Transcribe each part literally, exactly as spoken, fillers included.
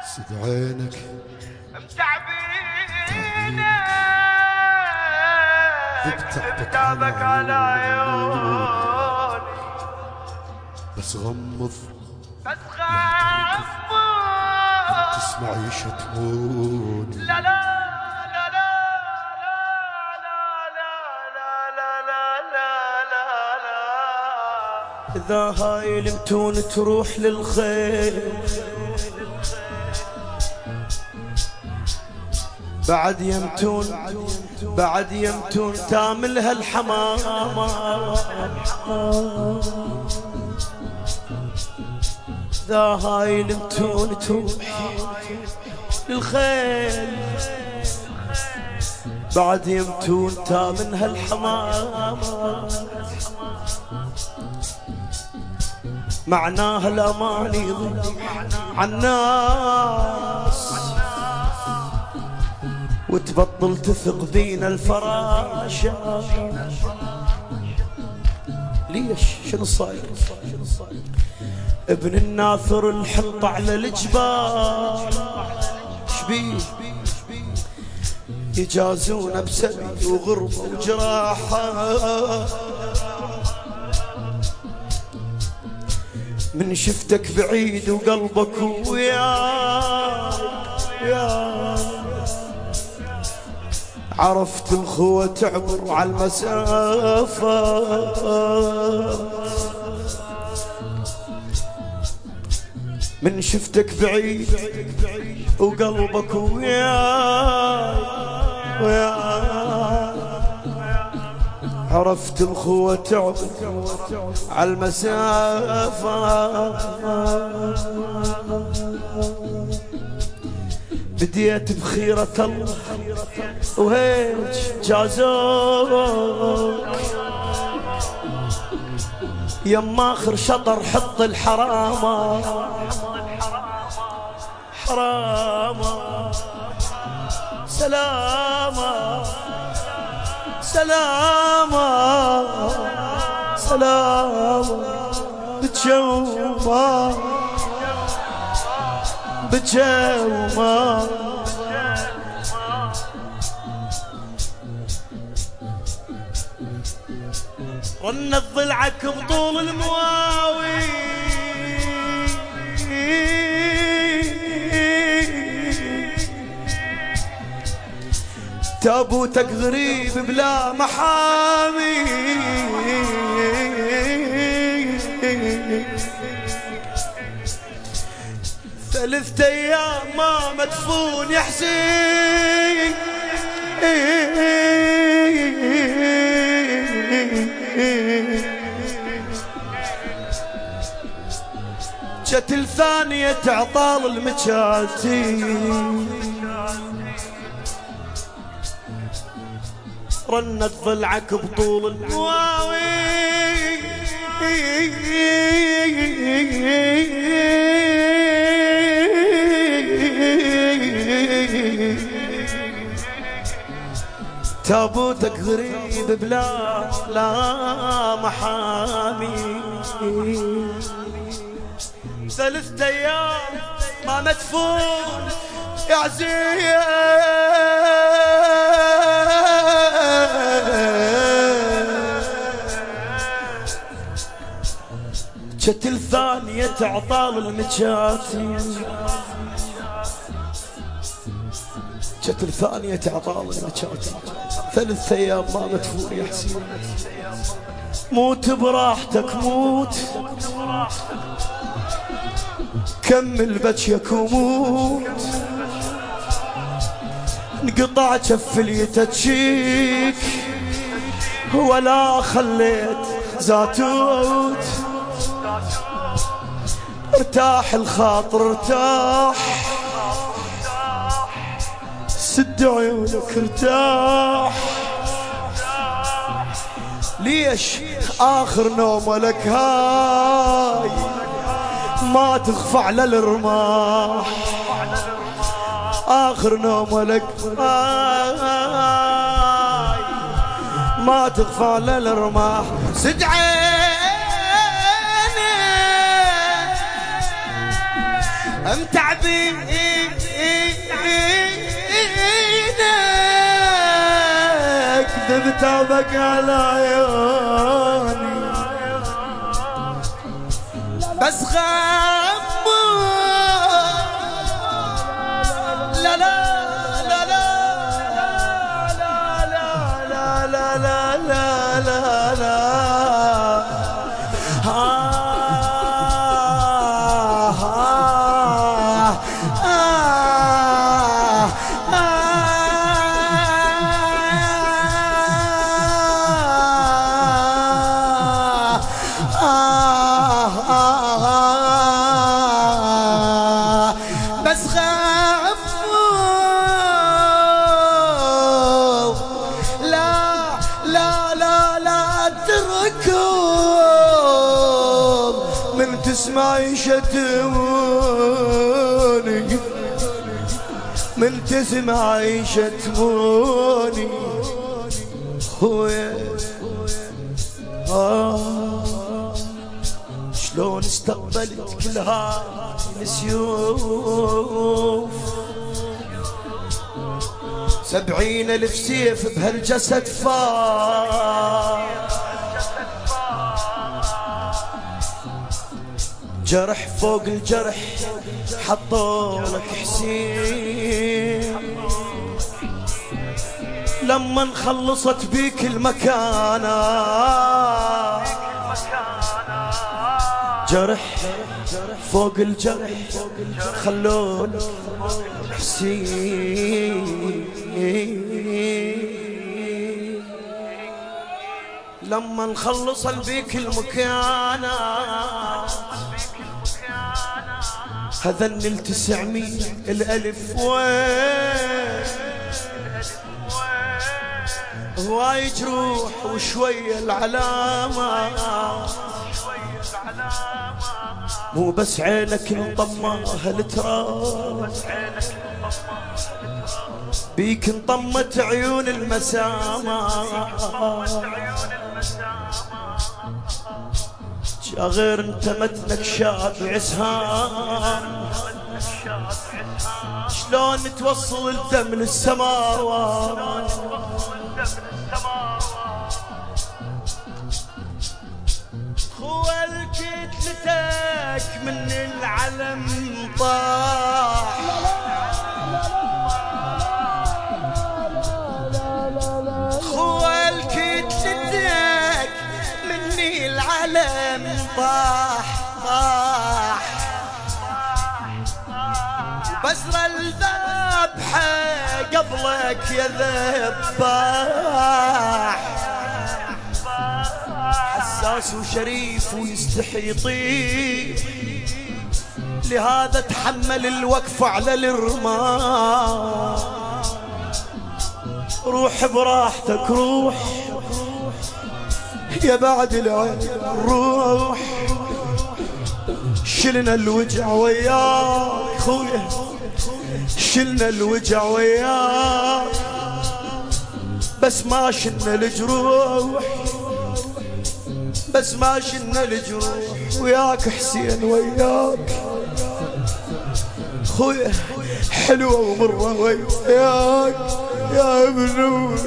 سد عينك متعبينا بكتابك على عيوني، بس غمض بس غمض تسمع يشتموني. لا لا لا لا لا لا لا لا لا لا لا. إذا هاي المتون تروح للخير بعد يمتون بعد يمتون تاملها الحمامة. إذا هاي المتون تروح للخير بعد يمتون تاملها الحمامة. معناها الأماني عالناس وتبطل تثق بينا الفراشة. ليش؟ شنو صاير؟ ابن الناثر الحنط على الجبال شبيه يجازون بسبي وغربة وجراحة. من شفتك بعيد وقلبك وياي يا عرفت الخوة تعبر على المسافة. من شفتك بعيد وقلبك وياي وياي عرفت الخوة تعبر على المسافة. بديت بخيرة الله وهيج جازوك يما آخر شطر حط الحرامة حرامة. سلامة سلامة سلامة بتشومة بتشومة. رنت ضلعك بطول المواوي تابوتك غريب بلا محامي. ثلاثة ايام ما مدفون يا حسين جت الثانية تعطال المجاتي. رنت ضلعك بطول المواوي تابوتك غريب بلا لا محامي. ثلاثة ايام ما مدفون يا عزيز جت الثانية تعطال المجاتي. جت الثانية تعطال المجاتي. ثلاث ايام ما مدفون يا حسين. موت براحتك موت كمل بجيك وموت. انقطع جفلي تجيك ولا خليت زاتوت. ارتاح الخاطر ارتاح سد عيونك ارتاح. ليش آخر نوم لك هاي ما تخفى على الرماح. آخر نوم لك هاي ما تخفى على الرماح. سد عيني متعبين كتابك على عيوني بس غمض لا لا لا لا لا لا لا لا لا لا لا تسمعي شتموني من تسمعي شتموني خويا آه شلون استقبلت كل هاي السيوف سبعين ألف سيف بهالجسد فار جرح فوق الجرح حطوا لك حسين لما خلصت بيك المكانة جرح فوق الجرح خلوا حسين لما خلص بيك المكانة هذن التسعمية الألف وين هواي جروح وشوية العلامة مو بس عينك انطماها التراب بيك انطمت عيون المسامة غير انت متنك شاب عسهان شلون توصل الدم للسماوات خوال كتلتك من العلم طاح خوال كتلتك مني العلم طاح طاح بزر الذبحة قبلك يا ذباح حساس وشريف ويستحي يطير لهذا تحمل الوقف على الرماح روح براحتك روح يا بعد العين روح شلنا الوجع وياك خويا شلنا الوجع وياك بس ما شلنا الجروح بس ما شلنا الجروح وياك حسين وياك خويا حلوة ومرة وياك يا ابن نور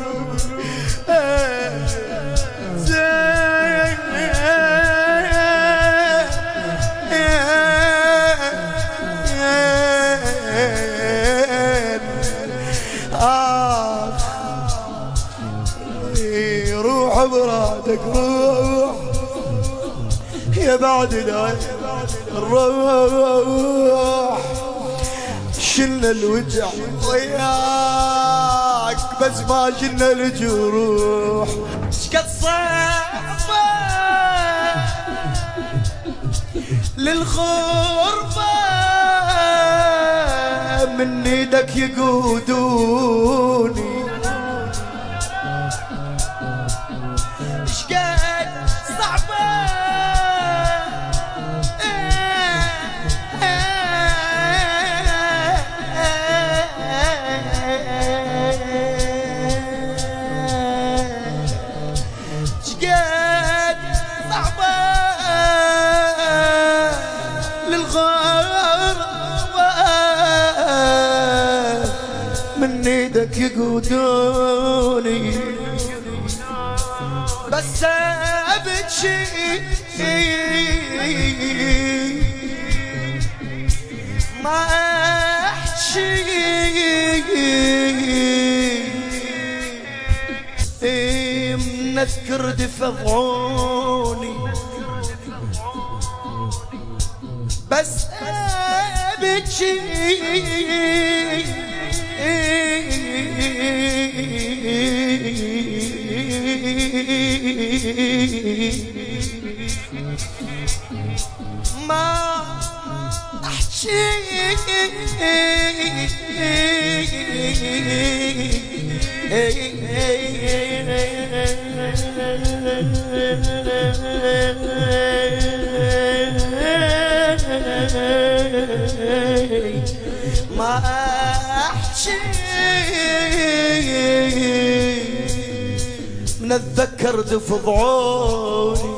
روح برادك روح يا بعد العين الروح شلنا الوجع وياك بس ما شلنا الجروح شقد صعبة للغربة من ايدك يقودوني من ايدك يقودوني بس ابكي ما احكي من اذكر دفعوني بس ابكي ما احكي ما احكي من اتذكر دف ضعوني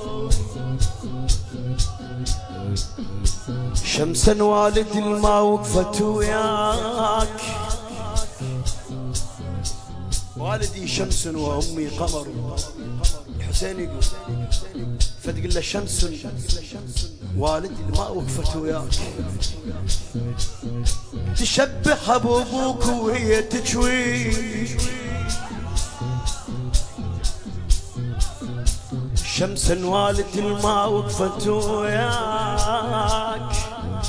شمسا والدي الما وقفت وياك والدي شمس وامي قمر الحسين يقول فتقول له شمس والدي الما وقفت وياك تشبه ابوك وهي تجوي شمسا والدي الما وقفت وياك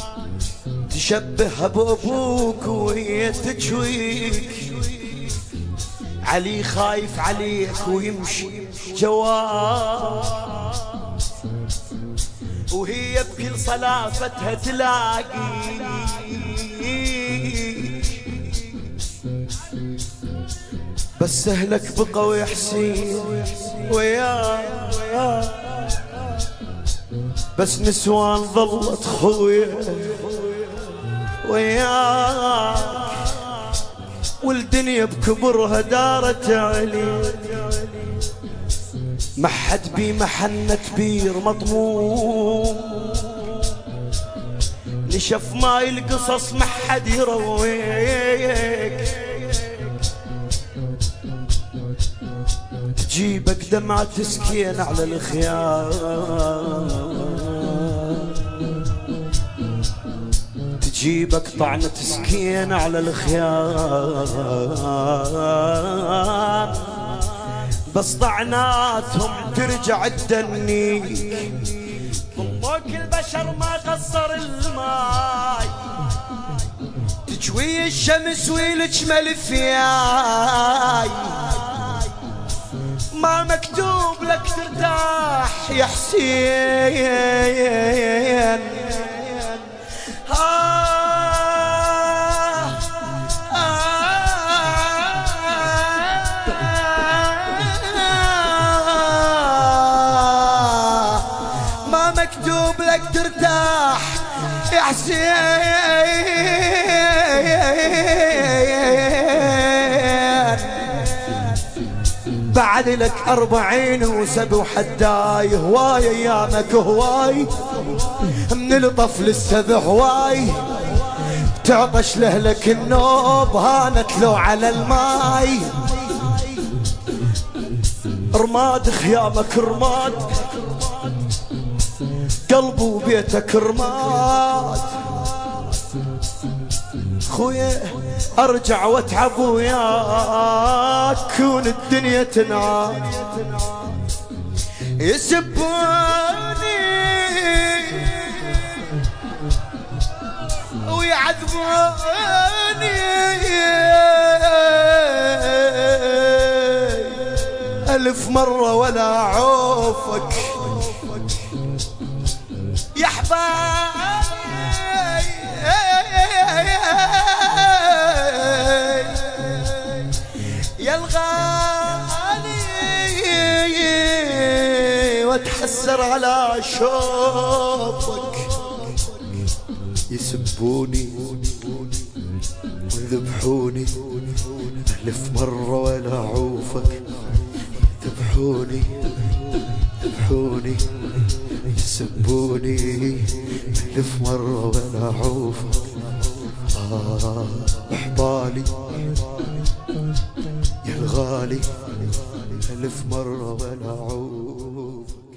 تشبه بابوك وهي تجويك علي خايف عليك ويمشي جواب وهي بكل صلافتها تلاقي بس اهلك بقوا يا حسين وياك بس نسوان ظلت خويا وياك والدنيا بكبرها دارت علي ما حد بي محنة كبير مطموم نشف ماي القصص ما حد يرويك تجيبك دمعة سكين على الخيام تجيبك طعنة سكين على الخيام بس طعناتهم ترجع تدنيك ضمك البشر ما قصر الماي تجوي الشمس ويلجمل فياي ما مكتوب لك ترتاح يا حسين آه آه ما مكتوب لك ترتاح يا حسين بعد لك أربعين وسبع حداي هواي أيامك هواي من الطفل السبع هواي تعطش لهلك النوب هانت لو على الماي رماد خيامك رماد قلب وبيتك رماد خويا ارجع واتعب وياك كون الدنيا تنعاد يسبوني ويعذبوني ألف مرة ولا عوفك يا حبايبي يا الغالي واتحسر على شوفك يسبوني ويذبحوني ألف مرة ولا عوفك ذبحوني ذبحوني يسبوني ألف مرة ولا عوفك آه أحبالي يا الغالي ألف مرة ولا أعود.